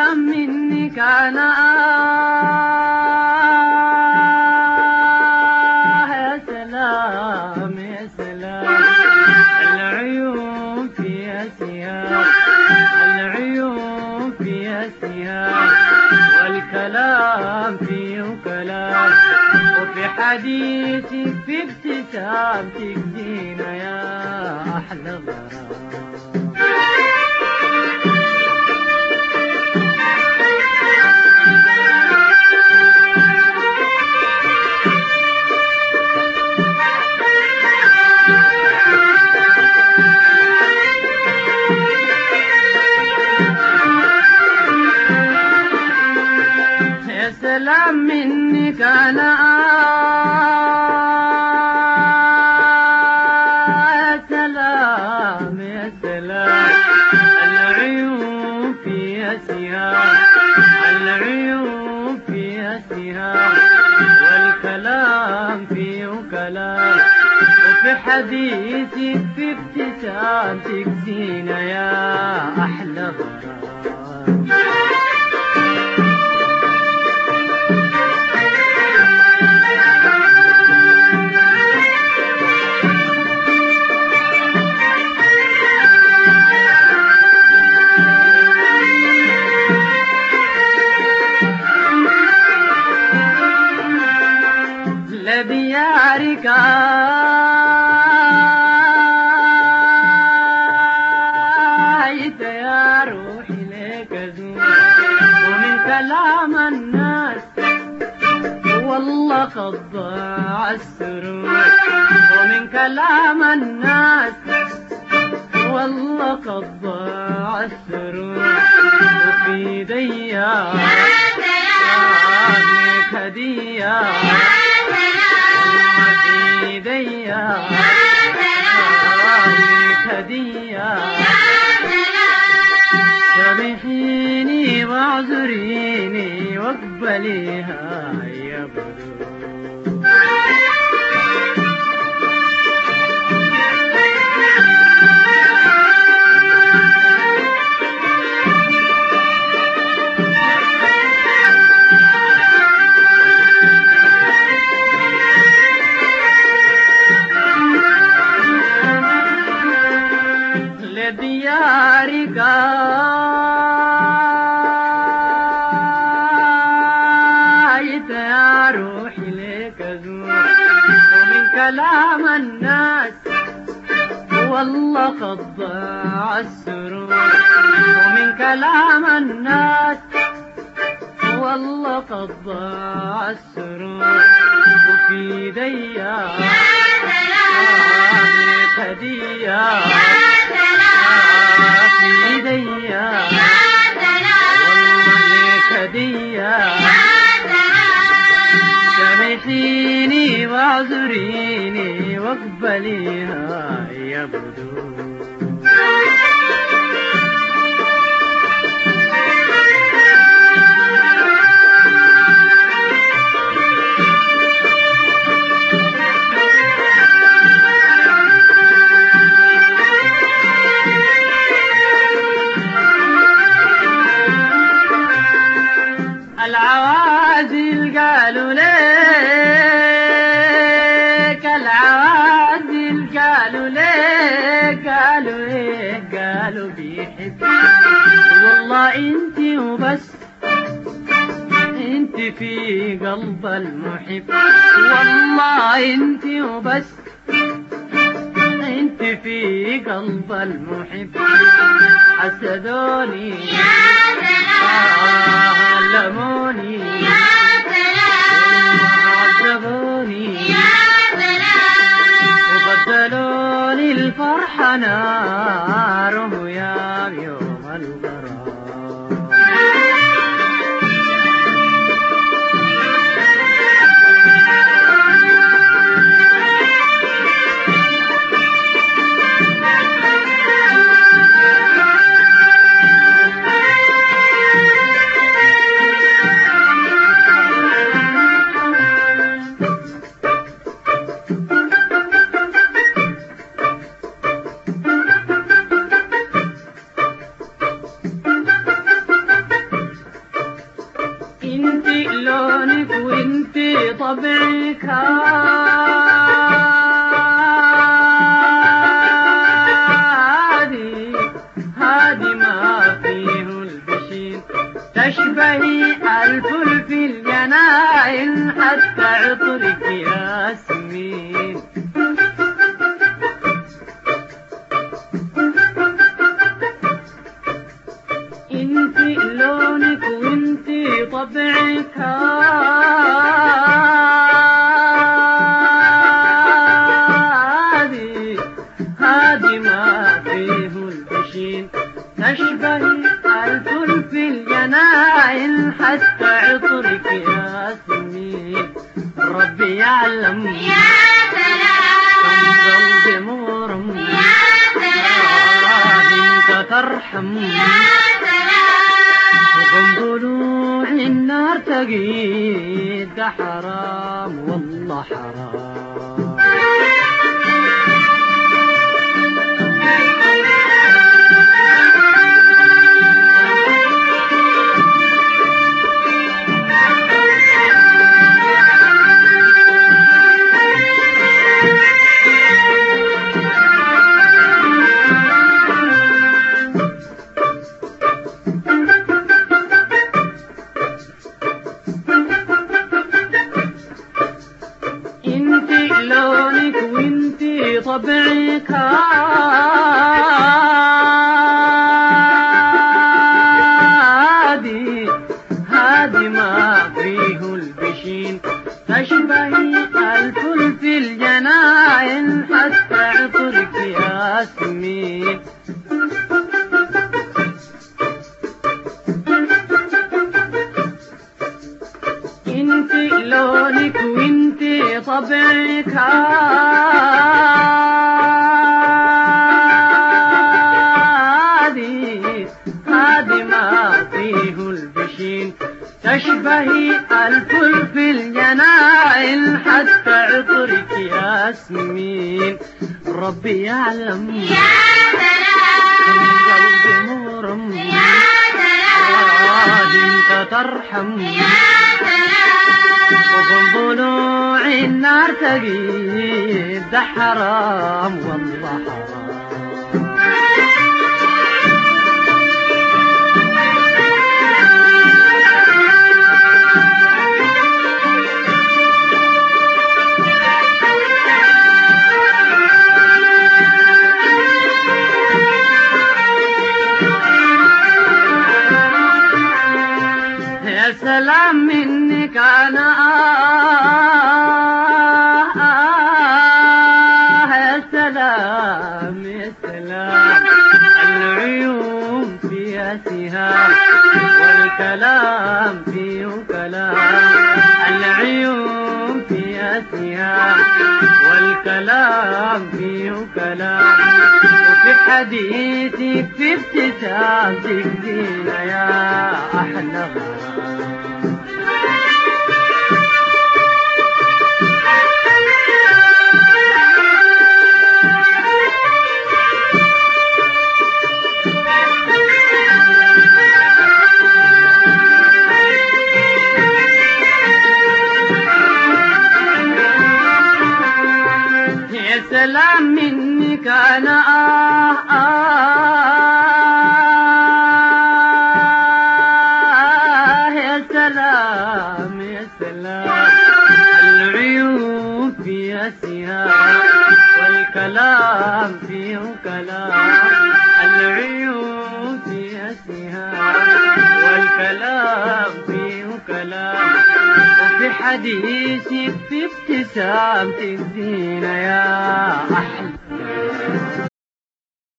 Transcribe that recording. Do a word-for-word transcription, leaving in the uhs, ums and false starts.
سلام منك أنا آه يا سلام يا سلام. العيون فيها سياح، العيون فيها سياح، والكلام فيه كلام، وفي حديثك في ابتسامتك زينة يا أحلى غرام. سلام منك أنا يا سلام يا سلام. العيون فيها سهام، العيون فيها سهام، والكلام فيه كلام، وفي حديثك في ابتسامتك زينة يا أحلى غرام. لديارك آيت يا روحي لك أزور، ومن كلام الناس والله قد ضاع السرور، ومن كلام الناس والله قد ضاع السرور، وفي ايديا لك هدية، ايديا لك هدية. سامحيني واعذريني واقبليها يا بدور. لديارك آيت يا روحي لك أزور، ومن كلام الناس والله قد ضاع السرور، ومن كلام الناس والله قد ضاع السرور، وفي ايديا لك هدية، في ايديا لك هدية. سامحيني واعذريني واقبليها يا بدور. العوازل قالوا ليك، العوازل قالوا ليك، قالوا ليك قالوا بيحبك، والله انت وبس انت في قلب المحب، والله انت وبس انت في قلب المحب. حسدوني علموني يا سلام، عذبوني يا سلام، وبدلوني الفرح ناره يا يوم الغرام. انتي طبعك هادي هادي ما فيه البشين، تشبهي الفل في الجناين حتى عطرك ياسمين. انتي لونك وانتي طبعك هادي هادي ما فيه البشين، تشبهي الفل في الجناين حتى عطرك ياسمين. ربي يعلم يا سلام كم قلبي مغرم، يا سلام انت ترحم يا سلام وكم ضلوع النار تقيد، ده حرام والله حرام. انتي لونك وانتي طبعك هادي هادي ما فيه البشين، تشبهي الفل في الجناين حتى عطرك ياسمين. انتي لونك وانتي طبعك هادي هادي ما فيه البشين، تشبهي الفل في الجناين حتى عطرك ياسمين. ربي يعلم يا كم سلام قلبي مغرم، يا سلام انت ترحم يا سلام وكم ضلوع النار تقيد، ده حرام والله حرام. يا سلام منك أنا آه آه يا سلام يا سلام. العيون فيها سهام والكلام فيه كلام، العيون فيها سهام والكلام فيه كلام، وفي حديثك في ابتسامتك زينة يا أحلى غرام. يا سلام منك أنا آه آه يا سلام يا سلام. العيون فيها سهام والكلام فيه كلام، العيون فيها سهام والكلام فيه كلام، وفي حديثك في ابتسامتك زينة يا أحلى